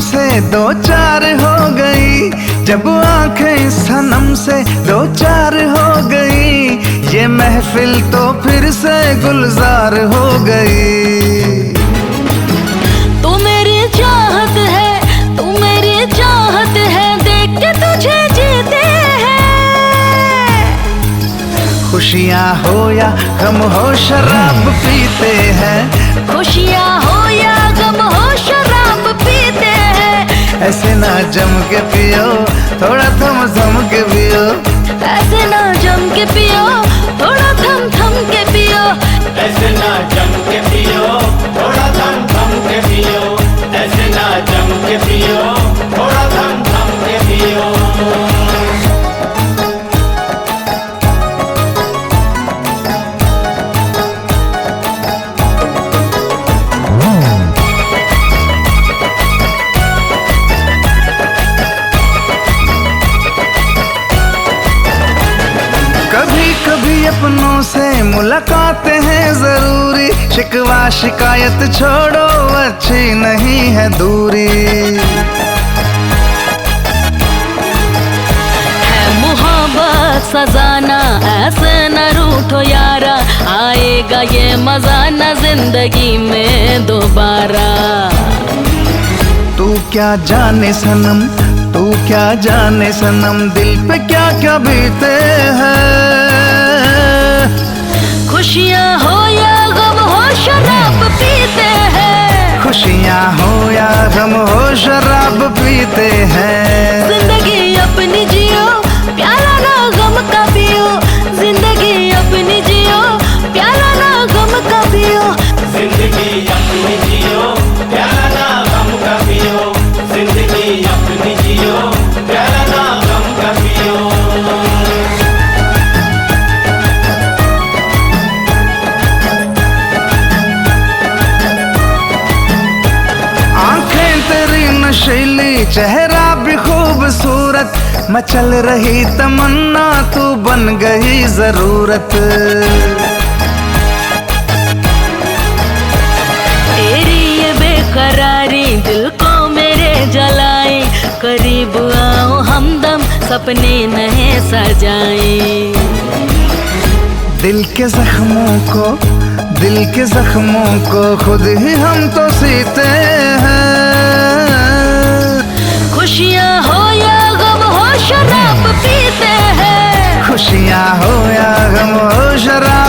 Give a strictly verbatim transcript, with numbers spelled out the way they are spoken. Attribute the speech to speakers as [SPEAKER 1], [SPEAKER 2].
[SPEAKER 1] से दो चार हो गई, जब आंखें सनम से दो चार हो गई, ये महफिल तो फिर से गुलजार हो गई।
[SPEAKER 2] तू मेरी चाहत है, तू मेरी चाहत है, देख के तुझे जीते हैं।
[SPEAKER 1] खुशियाँ हो या गम हो शराब पीते हैं,
[SPEAKER 2] खुशियाँ हो या गम हो शराब पीते हैं।
[SPEAKER 1] ऐसे ना जम के पियो, थोड़ा थम थम के पियो,
[SPEAKER 2] ऐसे ना जम के पियो, थोड़ा थम थम के पियो,
[SPEAKER 3] ऐसे ना जम के पियो, थोड़ा थम थम के पियो, ऐसे ना जम के पियो, थोड़ा थम थम के पियो।
[SPEAKER 1] कभी कभी अपनों से मुलाकातें हैं जरूरी, शिकवा शिकायत छोड़ो, अच्छी नहीं है दूरी।
[SPEAKER 2] है मोहब्बत सजाना, ऐसे न रूठो यारा, आएगा ये मजा न जिंदगी में दोबारा।
[SPEAKER 1] तू क्या जाने सनम, तू क्या जाने सनम, दिल पे क्या क्या बीते हैं।
[SPEAKER 2] खुशियाँ हो या गम हो शराब पीते हैं,
[SPEAKER 1] खुशियाँ हो या गम हो शराब पीते हैं।
[SPEAKER 2] जिंदगी अपनी जियो, प्याला ना गम का पियो, जिंदगी अपनी जियो, प्याला ना गम का पियो,
[SPEAKER 3] जिंदगी अपनी जियो, प्याला ना गम का पियो, जिंदगी अपनी जियो, प्याला ना गम का पियो।
[SPEAKER 1] आंखें तेरी नशीली, चेहरा भी खूबसूरत, मचल रही तमन्ना, तू बन गई जरूरत।
[SPEAKER 2] तेरी ये बेकरारी दिल को मेरे जलाई, करीब आओ हमदम सपने नए सजाए।
[SPEAKER 1] दिल के जख्मों को, दिल के जख्मों को खुद ही हम तो सीते हैं।
[SPEAKER 2] खुशियाँ हो या गम हो शराब पीते हैं,
[SPEAKER 1] खुशियाँ हो या गम हो शराब